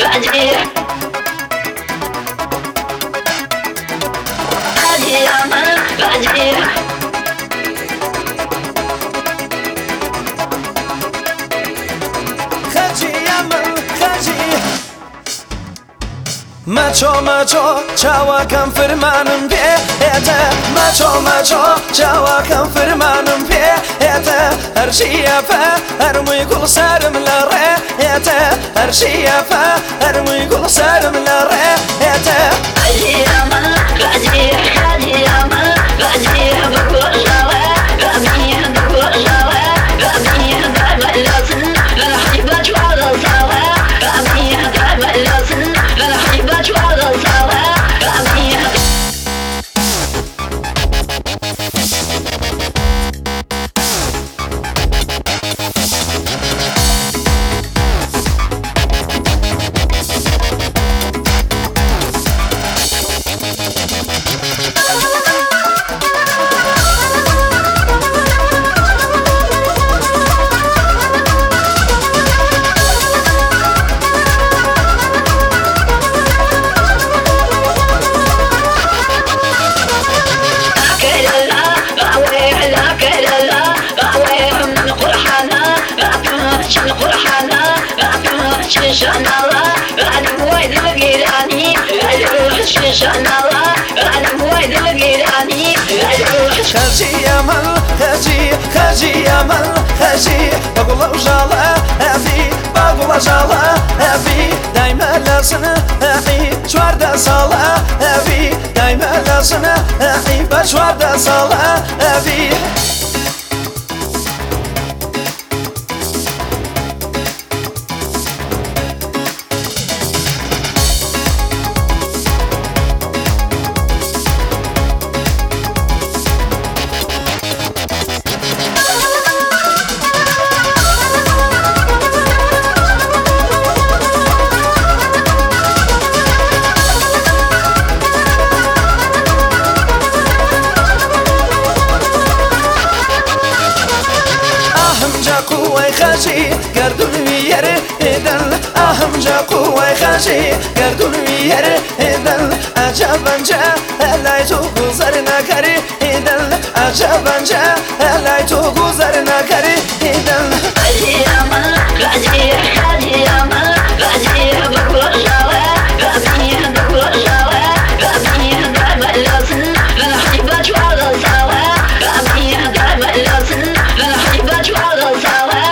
ماچۆ چاوەکەم فرمانم پێ هێتە ماچۆ چاوەکەم فرمانم پێ هێتە هەرچیەفە هەرمووی گوڵ سارم لە ڕێ هێتە هەرچیەفە هەرمووی گوڵ سارم لە ڕێ هێتە خەجی ئەمەڵ خەجی بەگوڵە و ژاڵە ئەفی باگوڵە ژاڵە ئەفی دایمە لە سنە ئەفی چواردە ساڵە ئەفی دایمە لە سنە ئەفی بە چواردە ساڵە ئەفی گردون ویر دل اهم جا قوی خشی گردون ویر دل عجبا جا لای تو گذر نکری دل عجبا جا لای تو گذر نکری دل خجی امان خجی امان خجی بگو شاوه خجی بگو شاوه خجی در بلاسن خجی بچوال ساوه خجی در بلاسن خجی بچوال ساوه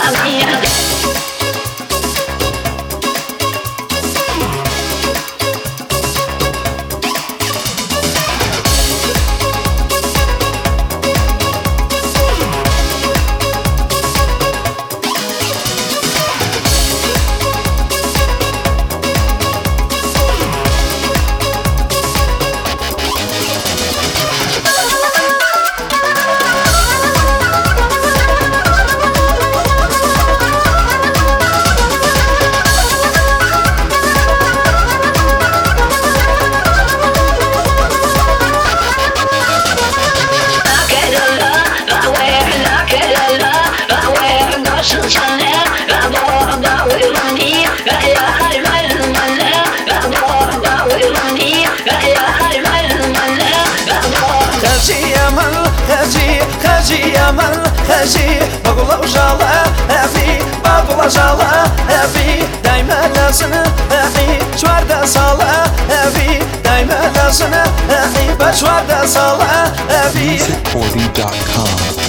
خجی ئەمەڵ خەجی بەگوڵە و ژاڵە ئەفی باگوڵە ژاڵە ئەفی دایمە لە سنە ئەفی چواردە ساڵە ئەفی دایمە لە سنە ئەفی بە چواردە ساڵە ئەفی